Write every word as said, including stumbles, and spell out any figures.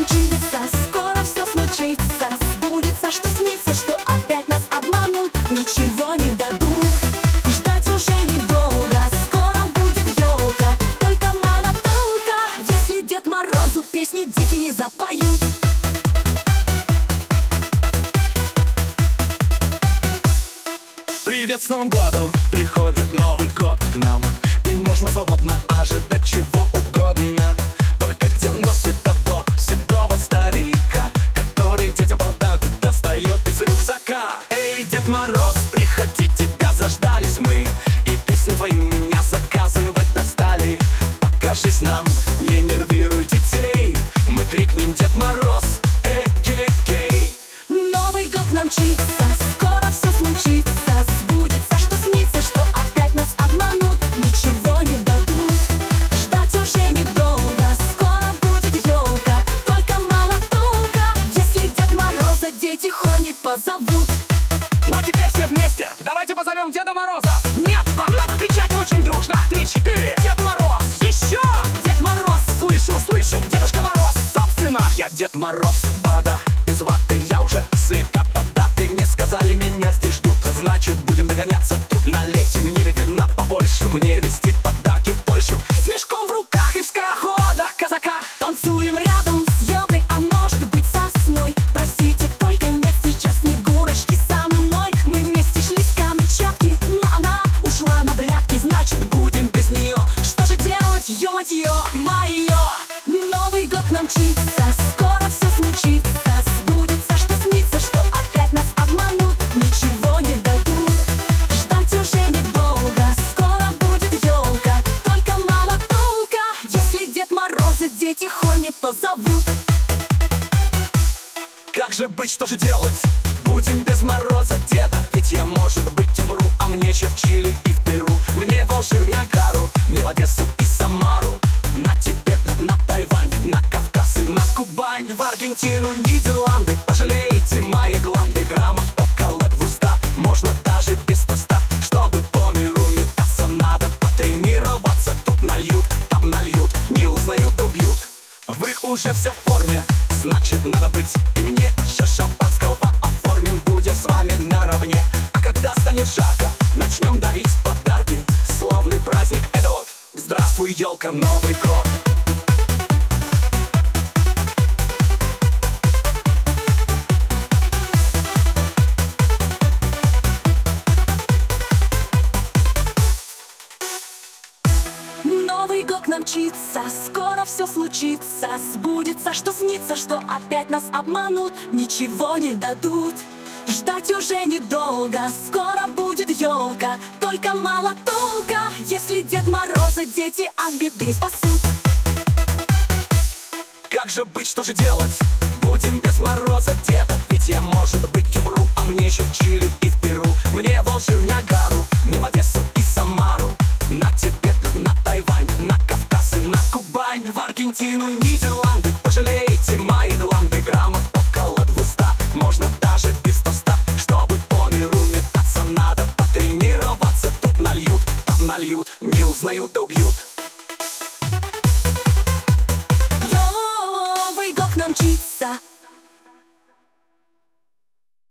нам чудеса, скоро все случится. Сбудется, что снится, что опять нас обманут, ничего не дадут. Ждать уже недолго, скоро будет елка, только мало толка, если Дед Морозу песни дети не запоют. Привет, с Новым годом! Приходит Новый год к нам, и можно свободно ожидать чего угодно. Только где носит того седого старика, который детям подарок достает из рюкзака. Эй, Дед Мороз, приходи, тебя заждались мы, и песни твои меня заказывать достали. Покажись нам, не нервируй детей, мы крикнем: Дед Мороз, эй, кей, кей. Новый год нам мчится, скоро все случится. Сбудется, что снится, что опять нас обманут, ничего не дадут. Ждать уже недолго, скоро будет елка, только мало толка, если Дед Мороза дети хони позовут. Ну а теперь все вместе, давайте позовем Деда Мороза. Нет, вам надо кричать очень дружно. Три, четыре, Дед Мороз, еще! Дед Мороз, Слышу, слышу, Дедушка Мороз. Собственно, я Дед Мороз, вода из ваты, я уже слегка поддатый. Мне сказали, меня здесь ждут, значит будем догоняться тут. Налейте мне вина побольше, мне везти подарки в Польшу. С мешком в руках и в скороходах казака танцуем рядом с елкой, а может быть сосной. Простите, только нет сейчас Снегурочки со мной. Мы вместе шли с Камчатки, но она ушла на грядки, значит будем без нее. Что же делать, ё-моё, моё? Новый год нам мчится, скоро все случится. Сбудется, что снится, что опять нас обманут, ничего не дадут. Ждать уже недолго, скоро будет елка, только мало толка, если Дед Мороза дети хони позовут. Как же быть, что же делать? Будем без Мороза деда, ведь я, может быть, умру. А мне еще в Чили и в Перу, мне волшебную Ниагару, мне в Одессу и Самару, на Тибет, на Тайвань, на Кавказ и на Кубань, в Аргентину, Нидерланды. Пожалеете мои гланды, граммов около двухсот, можно даже без тоста. Чтобы по миру метаться, надо потренироваться. Тут нальют, там нальют, не узнают, убьют. Вы уже все в форме, значит надо быть и мне. Сейчас шампанского оформим, будем с вами наравне. А когда станет жарко, начнем дарить подарки. Славный праздник это вот, здравствуй, елка, Новый год. Новый год нам мчится, скоро все случится. Сбудется, что снится, что опять нас обманут, ничего не дадут. Ждать уже недолго, скоро будет елка, только мало толка, если Дед Мороза дети от беды спасут. Как же быть, что же делать? Будем без Мороза деда, ведь я, может быть, умру. А мне еще в Чили и в Перу, мне волшебную Ниагару, мне в Одессу и Самару, на Тибет, на Тайвань, на Кавказ и на Кубань, в Аргентину, Нидерланды. Пожалеете мои гланды, граммов около двухсот, можно даже без тоста. Чтобы по миру метаться, надо потренироваться. Тут нальют, там нальют, не узнают, убьют.